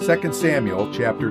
2 Samuel chapter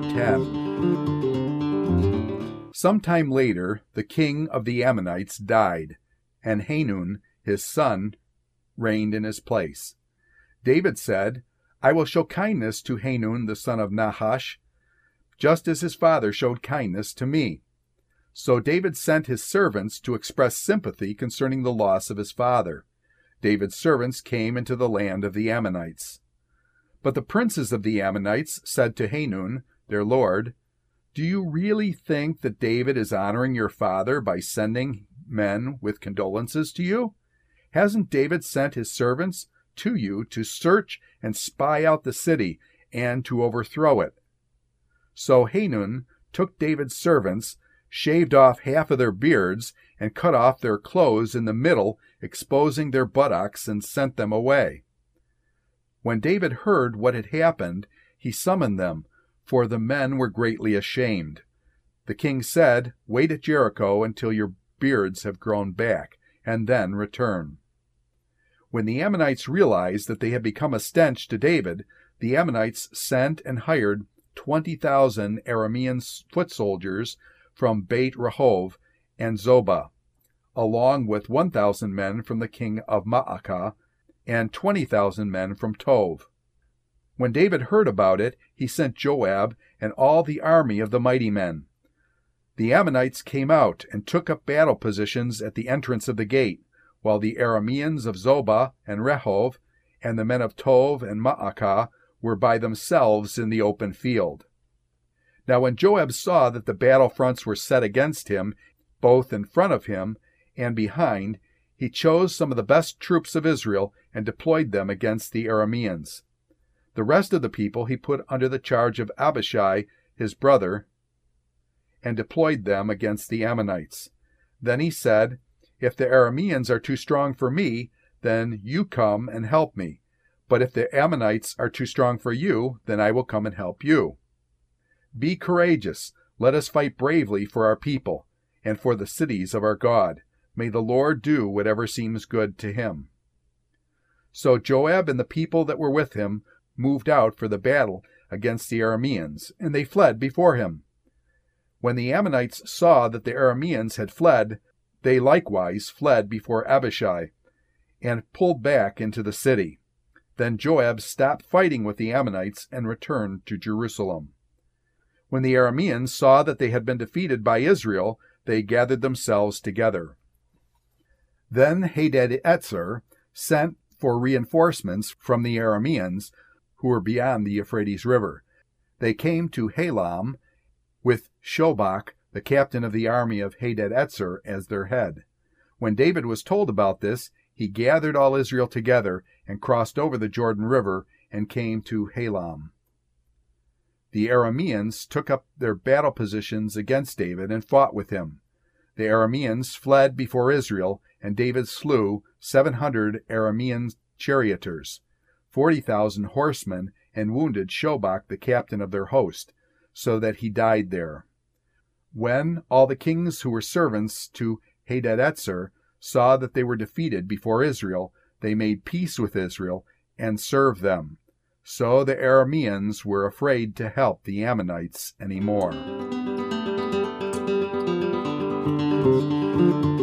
10. Sometime later, the king of the Ammonites died, and Hanun, his son, reigned in his place. David said, I will show kindness to Hanun the son of Nahash, just as his father showed kindness to me. So David sent his servants to express sympathy concerning the loss of his father. David's servants came into the land of the Ammonites. But the princes of the Ammonites said to Hanun, their lord, Do you really think that David is honoring your father by sending men with condolences to you? Hasn't David sent his servants to you to search and spy out the city and to overthrow it? So Hanun took David's servants, shaved off half of their beards, and cut off their clothes in the middle, exposing their buttocks, and sent them away. When David heard what had happened, he summoned them, for the men were greatly ashamed. The king said, Wait at Jericho until your beards have grown back, and then return. When the Ammonites realized that they had become a stench to David, the Ammonites sent and hired 20,000 Aramean foot soldiers from Beit Rehob and Zobah, along with 1,000 men from the king of Maacah, and 20,000 men from Tov. When David heard about it, he sent Joab and all the army of the mighty men. The Ammonites came out and took up battle positions at the entrance of the gate, while the Arameans of Zobah and Rehob and the men of Tov and Maacah were by themselves in the open field. Now when Joab saw that the battle fronts were set against him, both in front of him and behind, he chose some of the best troops of Israel and deployed them against the Arameans. The rest of the people he put under the charge of Abishai, his brother, and deployed them against the Ammonites. Then he said, If the Arameans are too strong for me, then you come and help me. But if the Ammonites are too strong for you, then I will come and help you. Be courageous. Let us fight bravely for our people and for the cities of our God. May the Lord do whatever seems good to him. So Joab and the people that were with him moved out for the battle against the Arameans, and they fled before him. When the Ammonites saw that the Arameans had fled, they likewise fled before Abishai, and pulled back into the city. Then Joab stopped fighting with the Ammonites and returned to Jerusalem. When the Arameans saw that they had been defeated by Israel, they gathered themselves together. Then Hadadezer sent for reinforcements from the Arameans who were beyond the Euphrates River. They came to Halam with Shobach, the captain of the army of Hadadezer, as their head. When David was told about this, he gathered all Israel together and crossed over the Jordan River and came to Halam. The Arameans took up their battle positions against David and fought with him. The Arameans fled before Israel, and David slew 700 Aramean charioteers, 40,000 horsemen, and wounded Shobach, the captain of their host, so that he died there. When all the kings who were servants to Hadadezer saw that they were defeated before Israel, they made peace with Israel and served them. So the Arameans were afraid to help the Ammonites anymore.